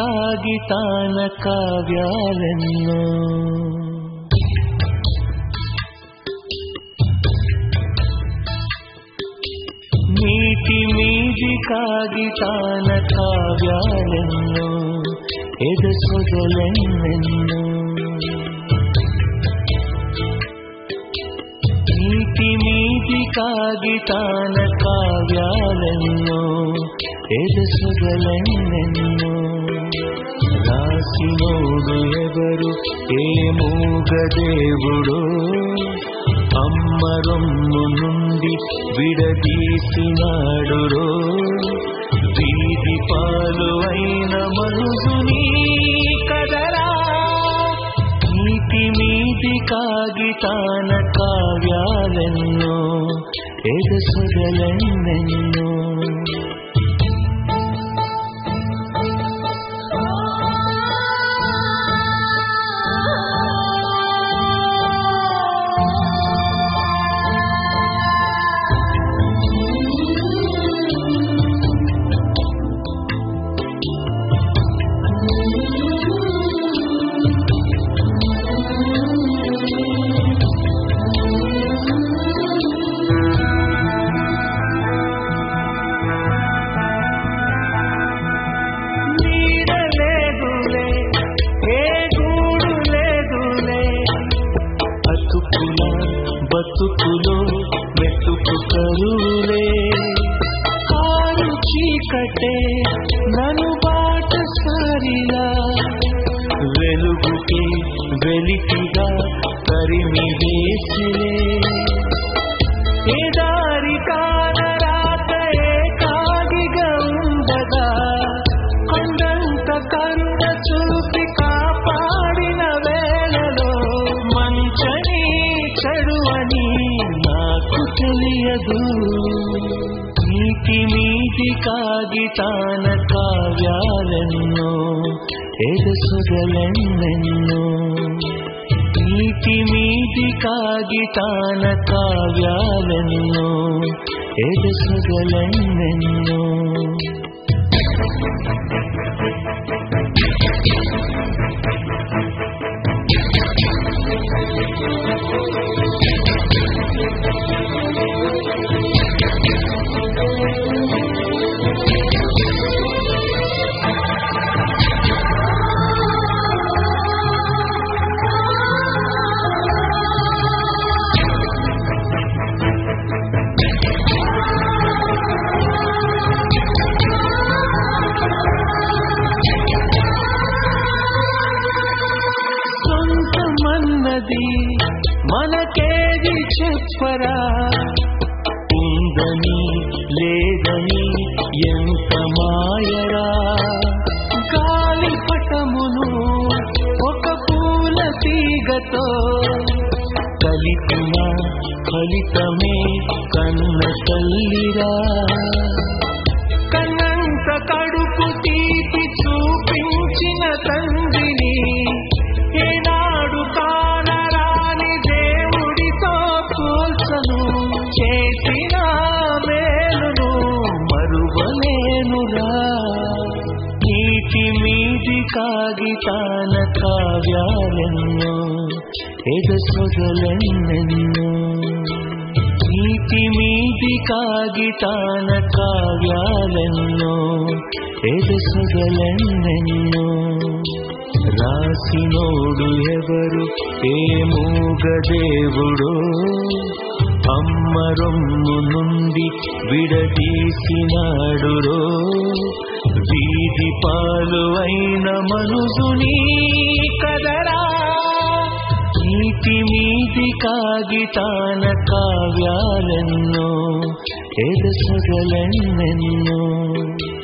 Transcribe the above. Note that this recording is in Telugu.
కాగితాన కావ్యాలెన్నో నీటి మీది కాగితాన కావ్యాలెన్నో ఎదసొదలెన్నెన్నో నీటి మీది కాగితాన కావ్యాలెన్నో ఎదసొదలెన్నెన్నో రాసినోడు ఎవరు ఏ మూగదేవుడో అమ్మ రొమ్ము నుండి విడదీసినాడురో వీధి పాలు అయిన మనుజుని కదరా నీటి మీది కాగితాన కావ్యాలెన్నో ఎదసొదలెన్నెన్నో బతుకులో మెతుకు కరులే కారు చీకటే నను బాట సారిలా వెలుగుకి వెలికిగా తరిమి వేసిలే ఏ దారి కానరాక ఏకాగిగా ఉండగా కొండంత కరుణ చూపి కాపాడిన వేళలో మంచని చెడు అని నాకు తెలియదు నీటి మీది కాగితాన కావ్యాలెన్నో ఎదసొదలెన్నెన్నో నీటి మీది కాగితాన కావ్యాలెన్నో ఎదసొదలెన్నెన్నో మనకేది చెప్పరా ఉందని లేదని ఎంత మాయరా గాలిపటమును ఒక పూల తీగతో కలిపిన ఫలితమే కన్న తల్లిరా కన్నంత కడుపు తీపి చూపించిన తండ్రిని ఏనాడు కానరాని దేవుడితో పోల్చను చేసిన మేలును మరువలేనురా నీటి మీది కాగితాన కావ్యాలెన్నో ఎదసొదలెన్నెన్నో నీటి మీది కాగితాన కావ్యాలెన్నో ఎదసొదలెన్నెన్నో రాసినోడు ఎవరు ఏ మూగదేవుడో అమ్మ రొమ్ము నుండి విడదీసినాడురో వీధి పాలు అయిన మనుజుని కదరా నీటి మీది కాగితాన కావ్యాలెన్నో ఎదసొదలెన్నెన్నో